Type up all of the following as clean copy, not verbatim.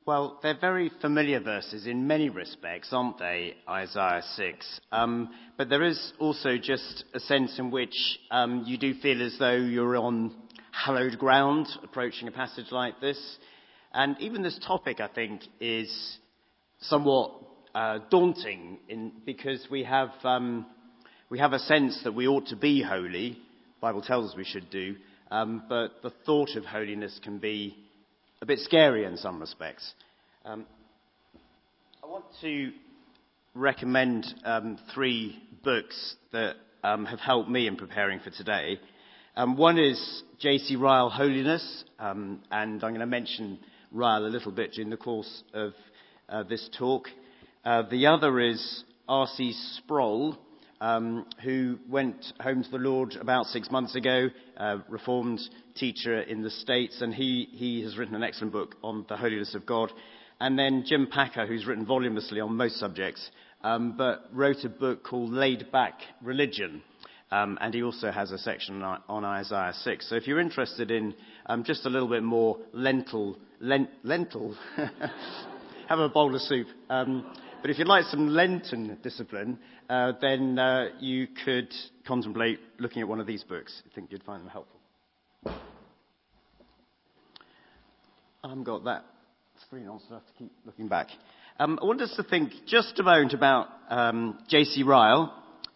Well, they're very familiar verses in many respects, aren't they? Isaiah 6. But there is also just a sense in which you do feel as though you're on hallowed ground approaching a passage like this. And even this topic, I think, is somewhat daunting because we have a sense that we ought to be holy. The Bible tells us we should do. But the thought of holiness can be a bit scary in some respects. I want to recommend 3 books that have helped me in preparing for today. One is J.C. Ryle, Holiness, and I'm going to mention Ryle a little bit during the course of this talk. The other is R.C. Sproul, who went home to the Lord about 6 months ago, Reformed teacher in the States, and he has written an excellent book on the holiness of God. And then Jim Packer, who's written voluminously on most subjects, but wrote a book called Laid Back Religion, and he also has a section on Isaiah 6. So if you're interested in just a little bit more lentil, have a bowl of soup. But if you'd like some Lenten discipline, then you could contemplate looking at one of these books. I think you'd find them helpful. I haven't got that screen on, so I have to keep looking back. I want us to think just a moment about J.C. Ryle.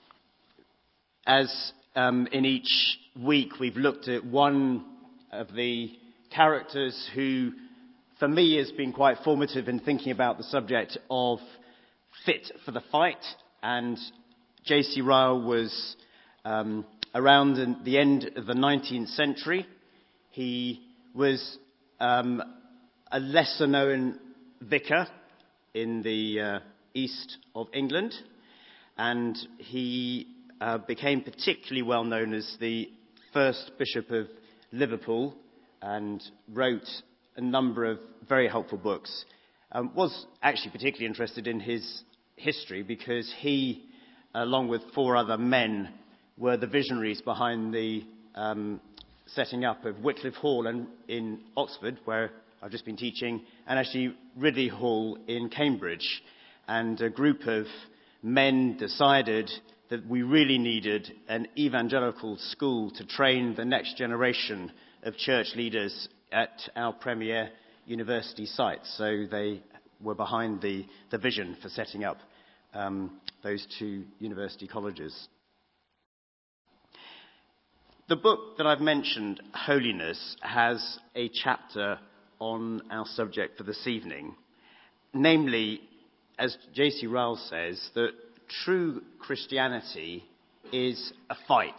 As in each week we've looked at one of the characters who, for me, has been quite formative in thinking about the subject of fit for the fight. And J.C. Ryle was around in the end of the 19th century. He was a lesser-known vicar in the east of England, and he became particularly well known as the first Bishop of Liverpool and wrote a number of very helpful books. Was actually particularly interested in his history because he, along with 4 other men, were the visionaries behind the setting up of Wycliffe Hall in Oxford, where I've just been teaching, and actually Ridley Hall in Cambridge. And a group of men decided that we really needed an evangelical school to train the next generation of church leaders at our premier university site. So they were behind the vision for setting up those 2 university colleges. The book that I've mentioned, Holiness, has a chapter on our subject for this evening. Namely, as J.C. Ryle says, that true Christianity is a fight.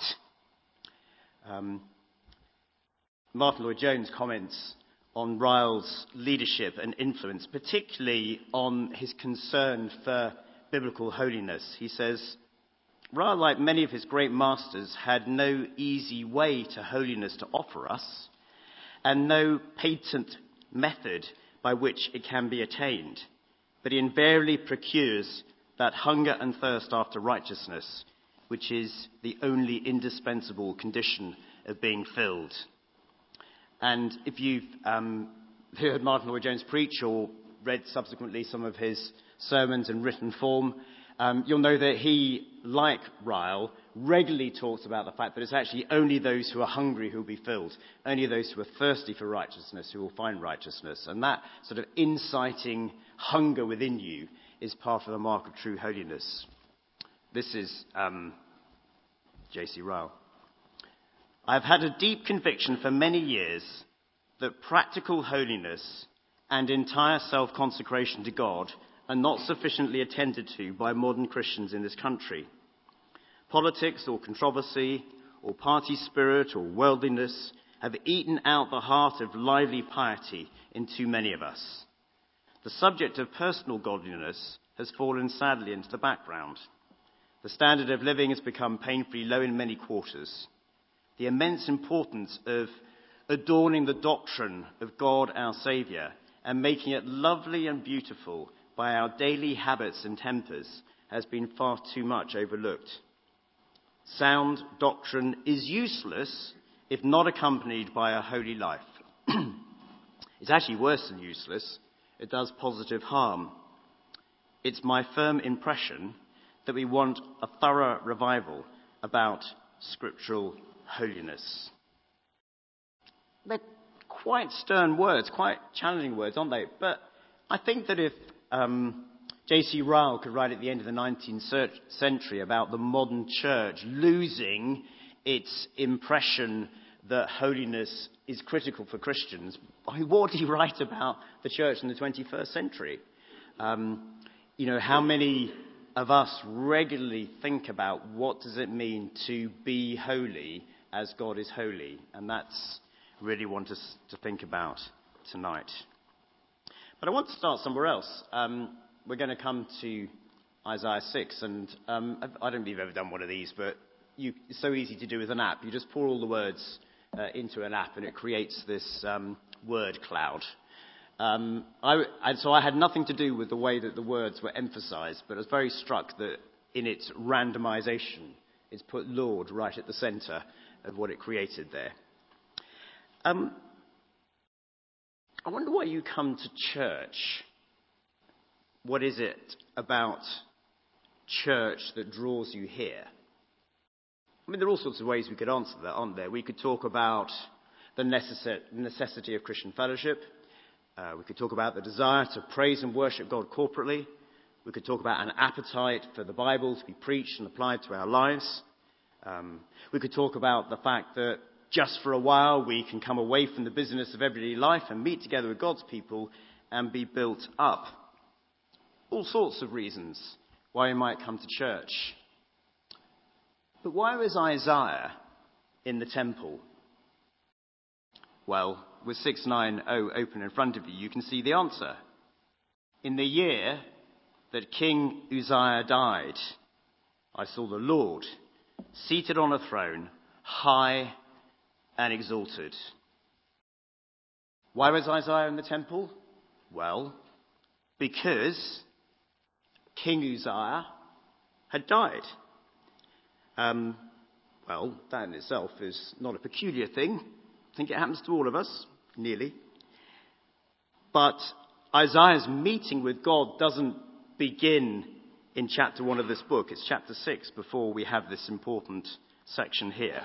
Martin Lloyd-Jones comments on Ryle's leadership and influence, particularly on his concern for biblical holiness. He says, Ryle, like many of his great masters, had no easy way to holiness to offer us, and no patent method by which it can be attained, but he invariably procures that hunger and thirst after righteousness, which is the only indispensable condition of being filled. And if you've heard Martin Lloyd-Jones preach or read subsequently some of his sermons in written form, you'll know that he, like Ryle, regularly talks about the fact that it's actually only those who are hungry who will be filled, only those who are thirsty for righteousness who will find righteousness. And that sort of inciting hunger within you is part of the mark of true holiness. This is J.C. Ryle. I've had a deep conviction for many years that practical holiness and entire self-consecration to God are not sufficiently attended to by modern Christians in this country. Politics or controversy or party spirit or worldliness have eaten out the heart of lively piety in too many of us. The subject of personal godliness has fallen sadly into the background. The standard of living has become painfully low in many quarters. The immense importance of adorning the doctrine of God our Saviour and making it lovely and beautiful by our daily habits and tempers has been far too much overlooked. Sound doctrine is useless if not accompanied by a holy life. It's actually worse than useless it does positive harm. It's my firm impression that we want a thorough revival about scriptural holiness. They're quite stern words, quite challenging words, aren't they? But I think that if J.C. Ryle could write at the end of the 19th century about the modern church losing its impression that holiness is critical for Christians, what would he write about the church in the 21st century? How many of us regularly think about what does it mean to be holy as God is holy? And that's really want us to think about tonight. But I want to start somewhere else. We're going to come to Isaiah 6, and I don't know if you've ever done one of these, but it's so easy to do with an app. You just pour all the words into an app, and it creates this word cloud. So I had nothing to do with the way that the words were emphasized, but I was very struck that in its randomization, it's put Lord right at the center of what it created there. I wonder why you come to church. What is it about church that draws you here? I mean, there are all sorts of ways we could answer that, aren't there? We could talk about the necessity of Christian fellowship. We could talk about the desire to praise and worship God corporately. We could talk about an appetite for the Bible to be preached and applied to our lives. We could talk about the fact that just for a while we can come away from the business of everyday life and meet together with God's people and be built up. All sorts of reasons why we might come to church. But why was Isaiah in the temple? Well, with 690 open in front of you, you can see the answer. In the year that King Uzziah died, I saw the Lord seated on a throne, high and exalted. Why was Isaiah in the temple? Well, because King Uzziah had died. Well, that in itself is not a peculiar thing. I think it happens to all of us, nearly. But Isaiah's meeting with God doesn't begin in chapter 1 of this book. It's chapter 6 before we have this important section here.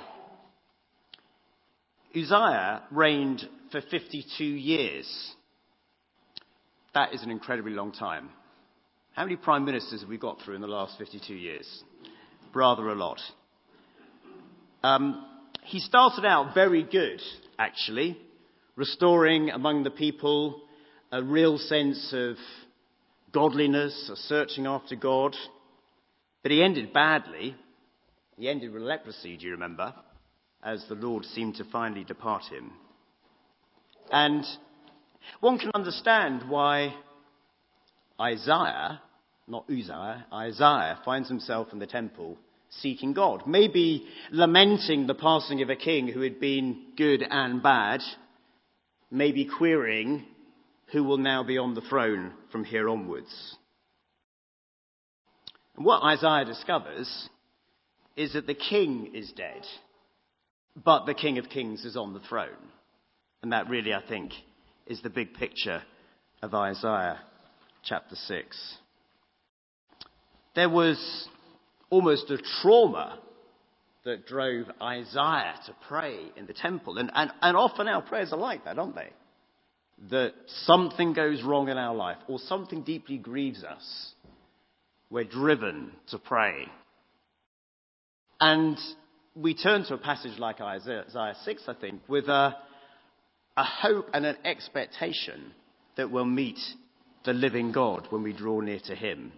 Uzziah reigned for 52 years. That is an incredibly long time. How many prime ministers have we got through in the last 52 years? Rather a lot. He started out very good, actually, restoring among the people a real sense of godliness, a searching after God. But he ended badly. He ended with leprosy, do you remember? As the Lord seemed to finally depart him. And one can understand why Isaiah, not Uzziah, Isaiah finds himself in the temple seeking God. Maybe lamenting the passing of a king who had been good and bad. Maybe querying who will now be on the throne from here onwards. And what Isaiah discovers is that the king is dead, but the King of Kings is on the throne. And that really, I think, is the big picture of Isaiah chapter 6. There was almost a trauma that drove Isaiah to pray in the temple. And often our prayers are like that, aren't they? That something goes wrong in our life or something deeply grieves us. We're driven to pray. And we turn to a passage like Isaiah 6, I think, with a hope and an expectation that we'll meet the living God when we draw near to him.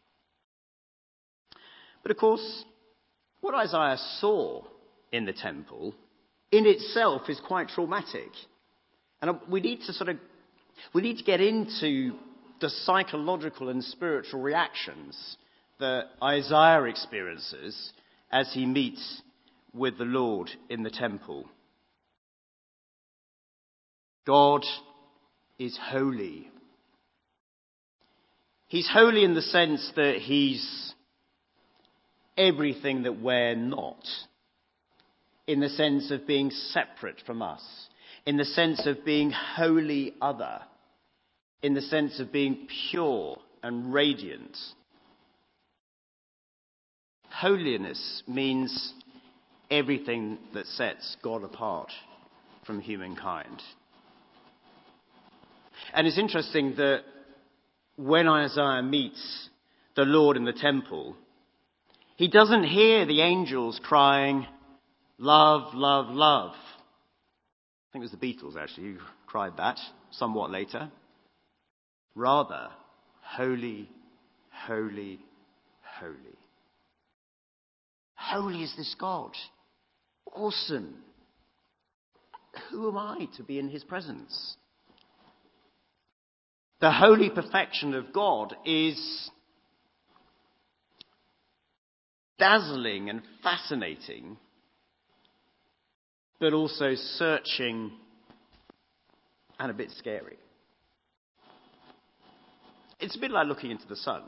But of course, what Isaiah saw in the temple in itself is quite traumatic. And we need to get into the psychological and spiritual reactions that Isaiah experiences as he meets with the Lord in the temple. God is holy. He's holy in the sense that he's everything that we're not. In the sense of being separate from us. In the sense of being wholly other. in the sense of being pure and radiant. Holiness means everything that sets God apart from humankind. And it's interesting that when Isaiah meets the Lord in the temple, he doesn't hear the angels crying, "Love, love, love." I think it was the Beatles, actually, who cried that somewhat later. Rather, holy, holy, holy. Holy is this God. Awesome. Who am I to be in his presence? The holy perfection of God is dazzling and fascinating, but also searching and a bit scary. It's a bit like looking into the sun.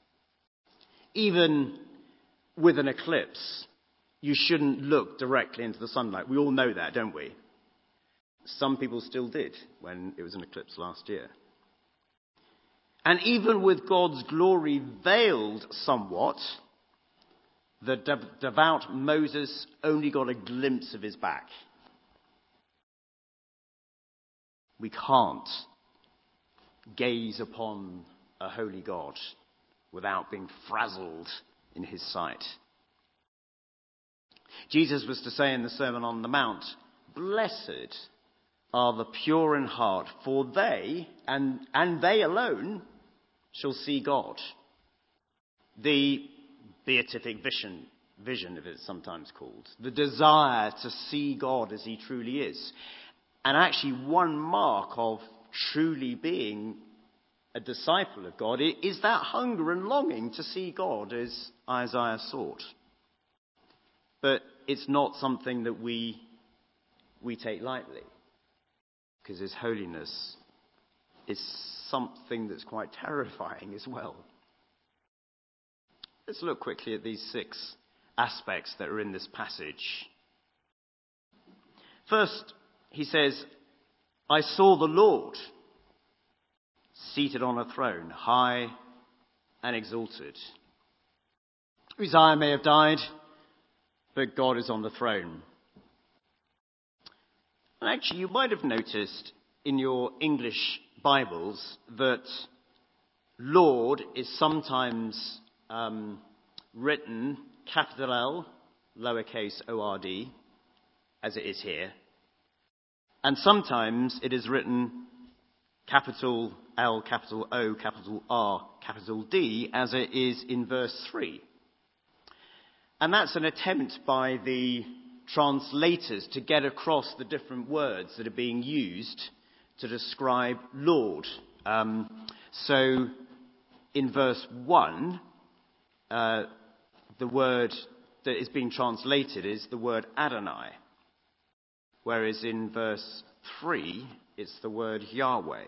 Even with an eclipse, you shouldn't look directly into the sunlight. We all know that, don't we? Some people still did when it was an eclipse last year. And even with God's glory veiled somewhat, the devout Moses only got a glimpse of his back. We can't gaze upon a holy God without being frazzled in his sight. Jesus was to say in the Sermon on the Mount, "Blessed are the pure in heart, for they, and they alone, shall see God." The beatific vision, if it's sometimes called. The desire to see God as he truly is. And actually one mark of truly being a disciple of God is that hunger and longing to see God as Isaiah sought. But it's not something that we take lightly, because his holiness is something that's quite terrifying as well. Let's look quickly at these 6 aspects that are in this passage. First, he says, "I saw the Lord seated on a throne, high and exalted." Uzziah may have died, but God is on the throne. And actually, you might have noticed in your English Bibles that Lord is sometimes written capital L, lowercase o-r-d, as it is here. And sometimes it is written capital L, capital O, capital R, capital D, as it is in verse 3. And that's an attempt by the translators to get across the different words that are being used to describe Lord. So in verse 1, the word that is being translated is the word Adonai, whereas in verse 3 it's the word Yahweh.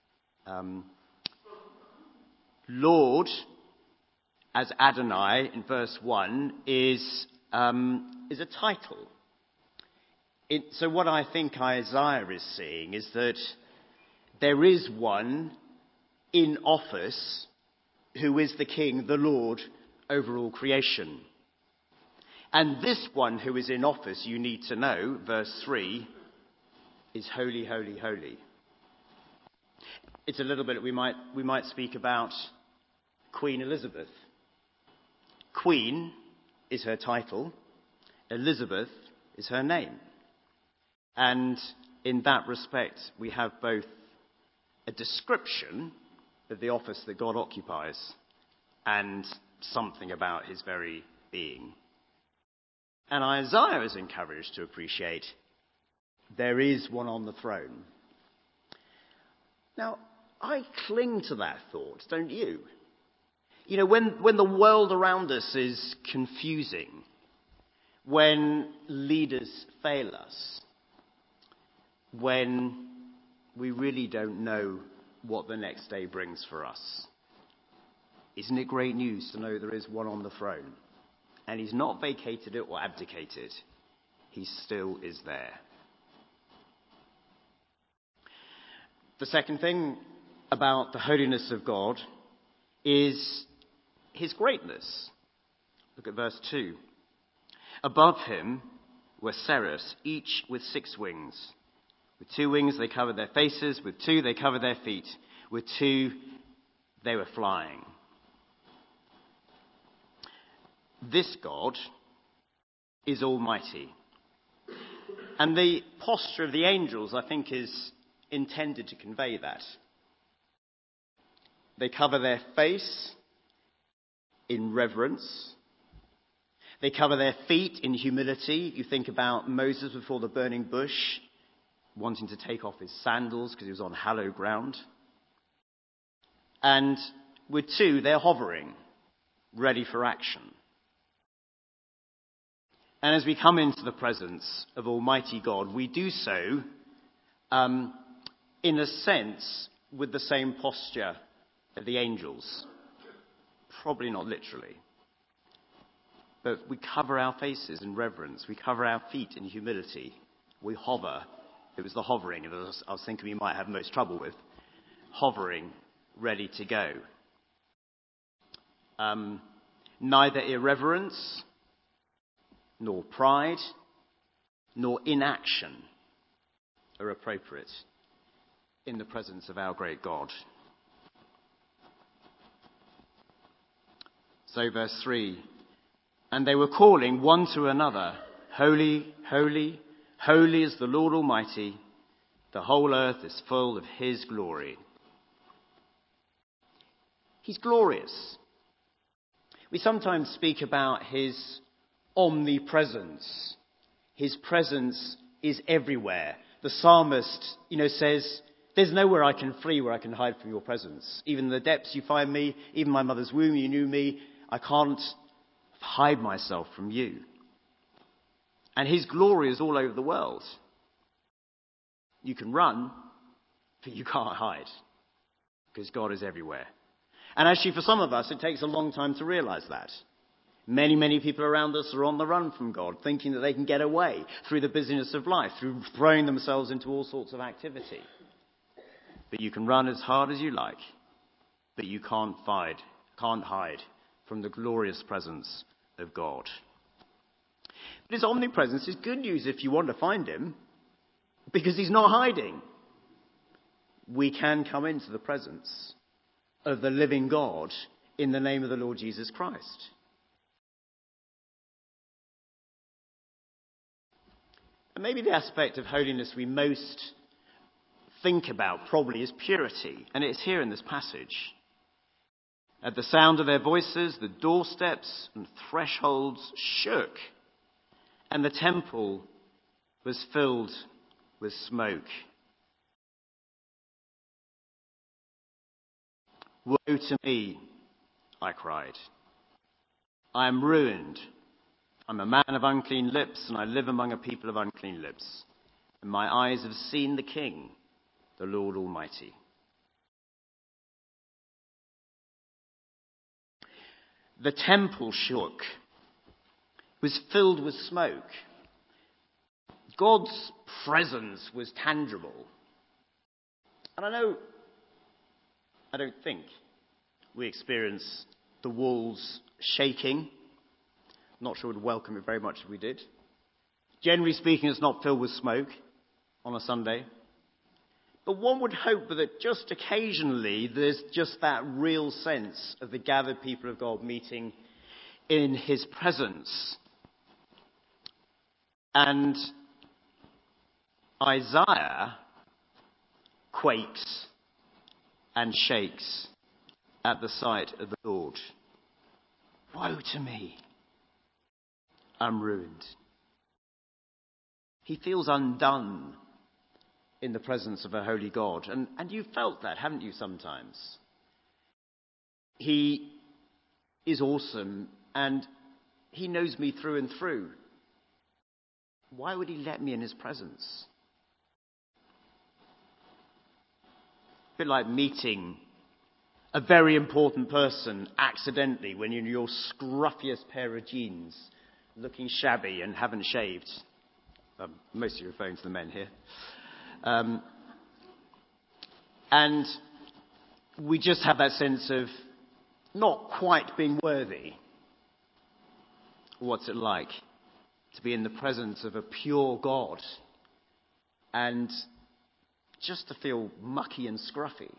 Lord as Adonai in verse 1 is a title. So what I think Isaiah is seeing is that there is one in office who is the King, the Lord, over all creation. And this one who is in office, you need to know, verse 3, is holy, holy, holy. It's a little bit, we might speak about Queen Elizabeth. Queen is her title. Elizabeth is her name. And in that respect, we have both a description of the office that God occupies and something about his very being. And Isaiah is encouraged to appreciate there is one on the throne. Now, I cling to that thought, don't you? You know, when the world around us is confusing, when leaders fail us, when we really don't know what the next day brings for us, isn't it great news to know there is one on the throne? And he's not vacated it or abdicated. He still is there. The second thing about the holiness of God is his greatness. Look at verse 2. Above him were seraphs, each with 6 wings. With 2 wings they covered their faces, with 2 they covered their feet, with 2 they were flying. This God is almighty. And the posture of the angels, I think, is intended to convey that. They cover their face in reverence. They cover their feet in humility. You think about Moses before the burning bush, wanting to take off his sandals because he was on hallowed ground. And with 2, they're hovering, ready for action. And as we come into the presence of Almighty God, we do so, in a sense, with the same posture of the angels. Probably not literally. But we cover our faces in reverence. We cover our feet in humility. We hover. It was the hovering that I was thinking we might have most trouble with. Hovering, ready to go. Neither irreverence, nor pride, nor inaction are appropriate in the presence of our great God. So verse 3, and they were calling one to another, Holy, holy, holy is the Lord Almighty. The whole earth is full of his glory. He's glorious. We sometimes speak about his omnipresence. His presence is everywhere. The psalmist, says, there's nowhere I can flee where I can hide from your presence. Even in the depths you find me, even my mother's womb you knew me. I can't hide myself from you. And his glory is all over the world. You can run, but you can't hide, because God is everywhere. And actually, for some of us, it takes a long time to realize that. Many, many people around us are on the run from God, thinking that they can get away through the busyness of life, through throwing themselves into all sorts of activity. But you can run as hard as you like, but you can't hide from the glorious presence of God. But his omnipresence is good news if you want to find him, because he's not hiding. We can come into the presence of the living God in the name of the Lord Jesus Christ. And maybe the aspect of holiness we most think about probably is purity, and it's here in this passage. At the sound of their voices, the doorsteps and thresholds shook, and the temple was filled with smoke. Woe to me, I cried. I am ruined. I'm a man of unclean lips, and I live among a people of unclean lips. And my eyes have seen the King, the Lord Almighty. The temple shook, was filled with smoke. God's presence was tangible. And I don't think we experience the walls shaking. I'm not sure we'd welcome it very much if we did. Generally speaking, it's not filled with smoke on a Sunday. But one would hope that just occasionally there's just that real sense of the gathered people of God meeting in his presence. And Isaiah quakes and shakes at the sight of the Lord. Woe to me, I'm ruined. He feels undone in the presence of a holy God. And you've felt that, haven't you, sometimes? He is awesome, and he knows me through and through. Why would he let me in his presence? A bit like meeting a very important person accidentally when you're in your scruffiest pair of jeans, looking shabby and haven't shaved. Most of you are referring to the men here. And we just have that sense of not quite being worthy. What's it like to be in the presence of a pure God and just to feel mucky and scruffy?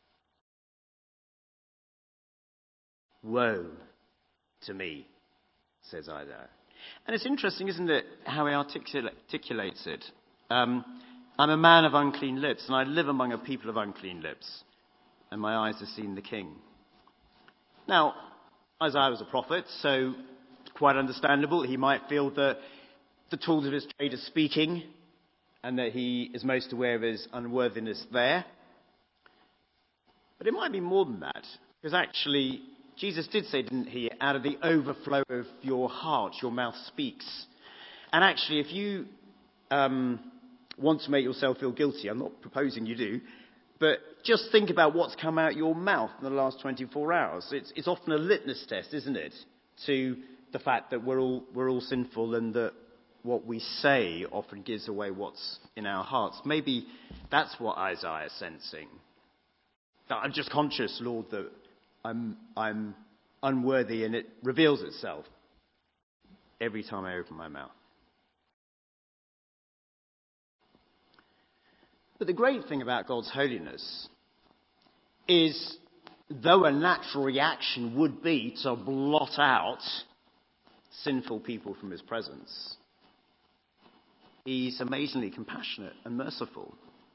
Woe to me, says Isaiah. And it's interesting, isn't it, how he articulates it. I'm a man of unclean lips, and I live among a people of unclean lips, and my eyes have seen the King. Now, Isaiah was a prophet, so it's quite understandable he might feel that the tools of his trade are speaking, and that he is most aware of his unworthiness there. But it might be more than that, because actually Jesus did say, didn't he, out of the overflow of your heart, your mouth speaks. And actually, if you want to make yourself feel guilty, I'm not proposing you do, but just think about what's come out your mouth in the last 24 hours. It's often a litmus test, isn't it, to the fact that we're all sinful and that what we say often gives away what's in our hearts. Maybe that's what Isaiah is sensing. That I'm just conscious, Lord, that I'm unworthy, and it reveals itself every time I open my mouth. But the great thing about God's holiness is, though a natural reaction would be to blot out sinful people from his presence, he's amazingly compassionate and merciful.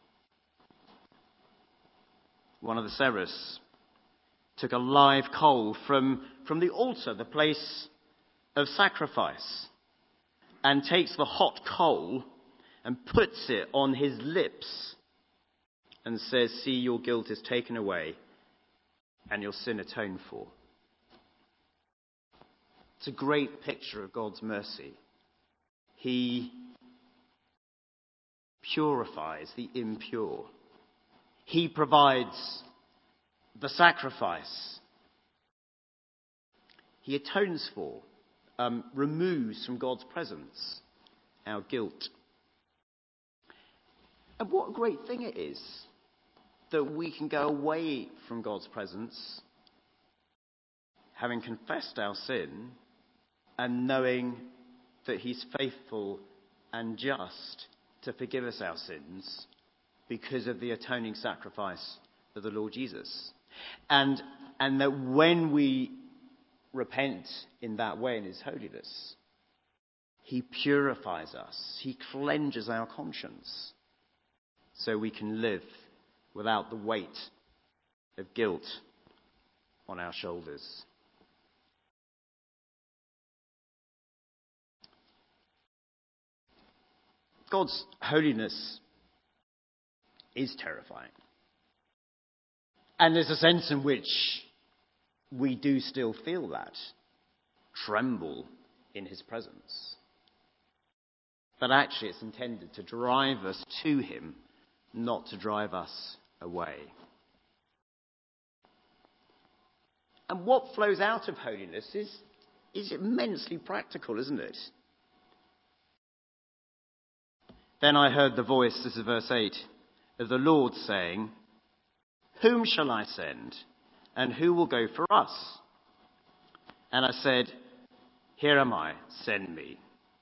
One of the seraphs took a live coal from the altar, the place of sacrifice, and takes the hot coal and puts it on his lips and says, "See, your guilt is taken away and your sin atoned for." It's a great picture of God's mercy. He purifies the impure. He provides the sacrifice. He atones for, removes from God's presence our guilt. And what a great thing it is that we can go away from God's presence, having confessed our sin and knowing that he's faithful and just to forgive us our sins because of the atoning sacrifice of the Lord Jesus. And that when we repent in that way in his holiness, he purifies us. He cleanses our conscience so we can live without the weight of guilt on our shoulders. God's holiness is terrifying. And there's a sense in which we do still feel that, tremble in his presence. But actually it's intended to drive us to him, not to drive us away. And what flows out of holiness is immensely practical, isn't it? Then I heard the voice, this is verse 8, of the Lord saying, "Whom shall I send? And who will go for us?" And I said, "Here am I, send me."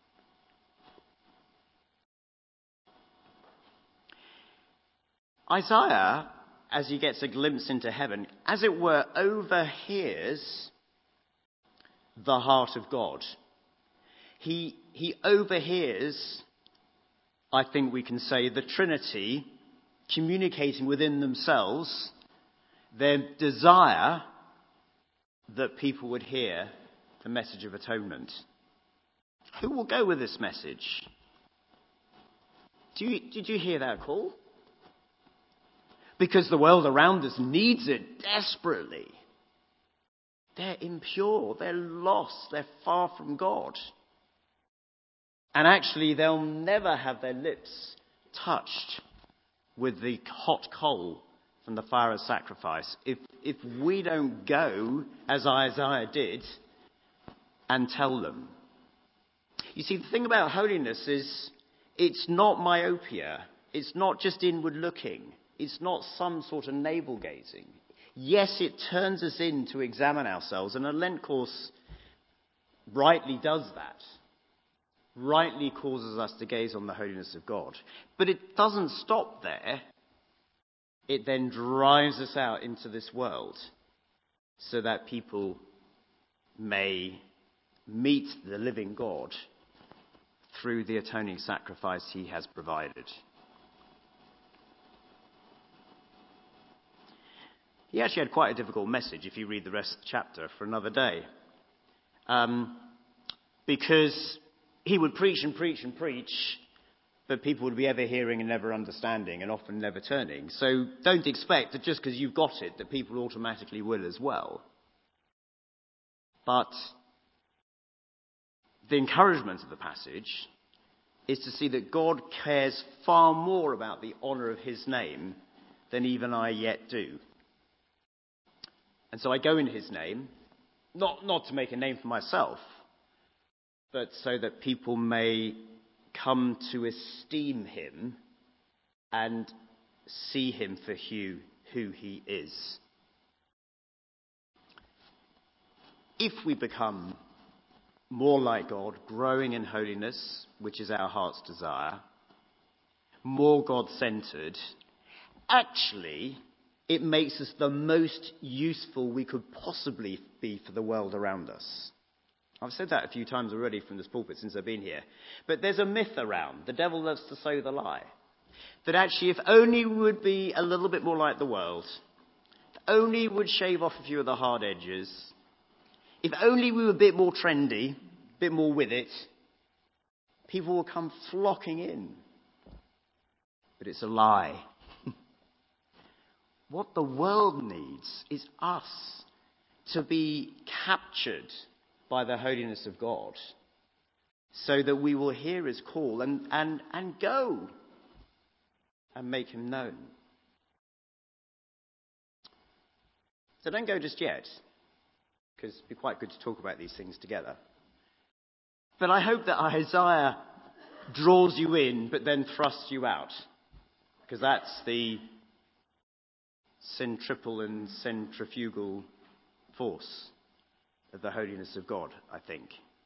Isaiah, as he gets a glimpse into heaven, as it were, overhears the heart of God. He overhears, I think we can say, the Trinity communicating within themselves their desire that people would hear the message of atonement. Who will go with this message? Did you hear that call? Because the world around us needs it desperately. They're impure, they're lost, they're far from God. And actually, they'll never have their lips touched with the hot coal from the fire of sacrifice if we don't go, as Isaiah did, and tell them. You see, the thing about holiness is it's not myopia. It's not just inward looking. It's not some sort of navel gazing. Yes, it turns us in to examine ourselves, and a Lent course rightly does that. Rightly causes us to gaze on the holiness of God. But it doesn't stop there. It then drives us out into this world so that people may meet the living God through the atoning sacrifice he has provided. He actually had quite a difficult message, if you read the rest of the chapter, for another day. Because he would preach and preach and preach, but people would be ever hearing and never understanding, and often never turning. So don't expect that just because you've got it, that people automatically will as well. But the encouragement of the passage is to see that God cares far more about the honour of his name than even I yet do. And so I go in his name, not to make a name for myself, but so that people may come to esteem him and see him for who he is. If we become more like God, growing in holiness, which is our heart's desire, more God-centred, actually, it makes us the most useful we could possibly be for the world around us. I've said that a few times already from this pulpit since I've been here. But there's a myth around. The devil loves to sow the lie. That actually, if only we would be a little bit more like the world, if only we would shave off a few of the hard edges, if only we were a bit more trendy, a bit more with it, people will come flocking in. But it's a lie. What the world needs is us to be captured by the holiness of God, so that we will hear his call and go and make him known. So don't go just yet, because it'd be quite good to talk about these things together. But I hope that Isaiah draws you in, but then thrusts you out, because that's the centripetal and centrifugal force of the holiness of God, I think.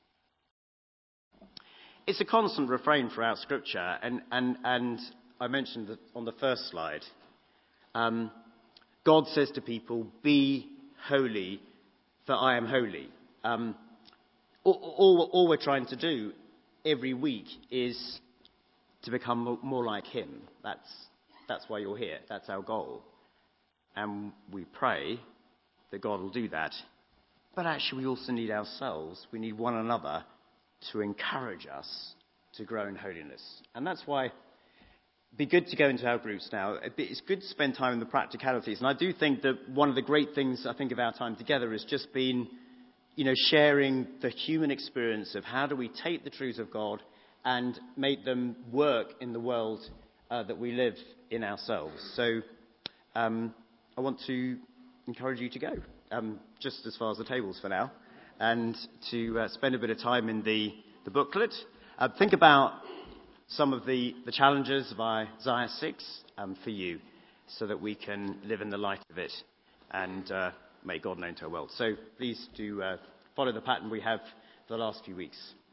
It's a constant refrain throughout Scripture, and I mentioned that on the first slide. God says to people, "Be holy, for I am holy." All we're trying to do every week is to become more like him. That's why you're here. That's our goal. And we pray that God will do that. But actually, we also need ourselves. We need one another to encourage us to grow in holiness. And that's why it'd be good to go into our groups now. It's good to spend time in the practicalities. And I do think that one of the great things, I think, of our time together has just been, sharing the human experience of how do we take the truths of God and make them work in the world that we live in ourselves. So I want to encourage you to go, just as far as the tables for now, and to spend a bit of time in the booklet. Think about some of the challenges of Isaiah 6 for you, so that we can live in the light of it and make God known to our world. So please do follow the pattern we have for the last few weeks.